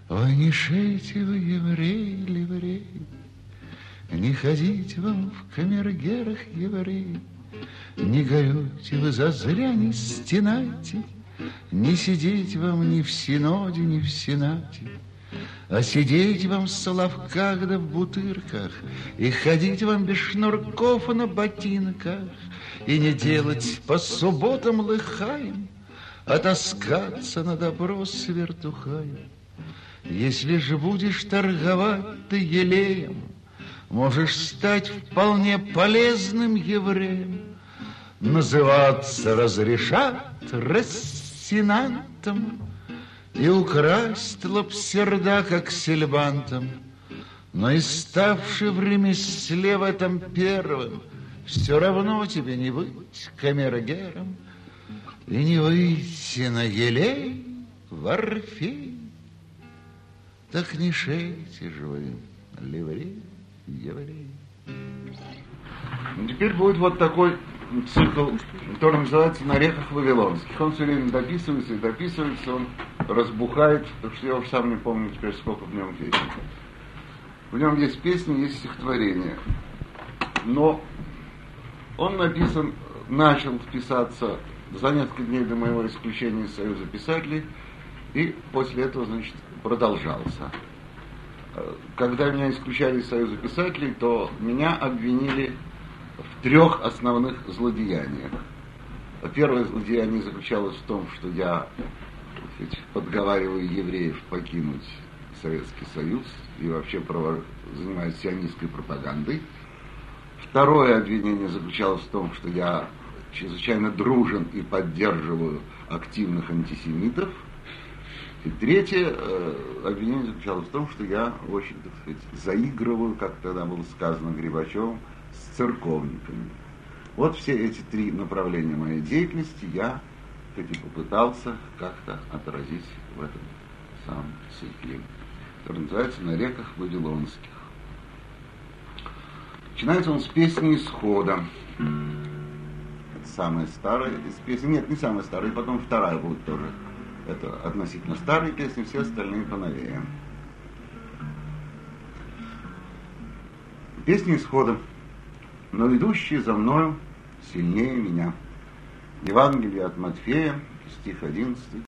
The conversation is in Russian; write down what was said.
Ой, не шейте вы, евреи, ливреи, не ходите вам в камергерах, евреи, не горюйте вы зазря, не стенайте, не сидеть вам ни в синоде, ни в сенате, а сидеть вам в соловках да в бутырках, и ходить вам без шнурков на ботинках, и не делать по субботам лыхаем, а таскаться на добро с вертухаем. Если же будешь торговать ты елеем, можешь стать вполне полезным евреем. Называться разрешат рассенантом и украсть лапсерда, как сельбантом. Но и ставши в ремесле в этом первым, все равно тебе не быть камергером и не выйти на елей в Орфей. Так не шейте же вы, ливреи, евреи. Теперь будет вот такой цикл, который называется «На реках Вавилонских». Он все время дописывается и дописывается, он разбухает, так что я уж сам не помню теперь, сколько в нем песен. В нем есть песни, есть стихотворения. Но он написан, начал писаться за несколько дней до моего исключения из Союза писателей, и после этого, значит, продолжался. Когда меня исключали из Союза писателей, то меня обвинили в 3 основных злодеяниях. Первое злодеяние заключалось в том, что я, так сказать, подговариваю евреев покинуть Советский Союз и вообще занимаюсь сионистской пропагандой. Второе обвинение заключалось в том, что я чрезвычайно дружен и поддерживаю активных антисемитов. И третье обвинение заключалось в том, что я очень, так сказать, заигрываю, как тогда было сказано Грибачевым, с церковниками. Вот все эти 3 направления моей деятельности я, кстати, попытался как-то отразить в этом самом цикле, который называется «На реках Вавилонских». Начинается он с песни «Исхода». Это самая старая из песен. Нет, не самая старая, и потом вторая будет тоже. Это относительно старые песни, все остальные поновее. Песня Исхода. «Но идущий за мною сильнее меня». Евангелие от Матфея, стих 11.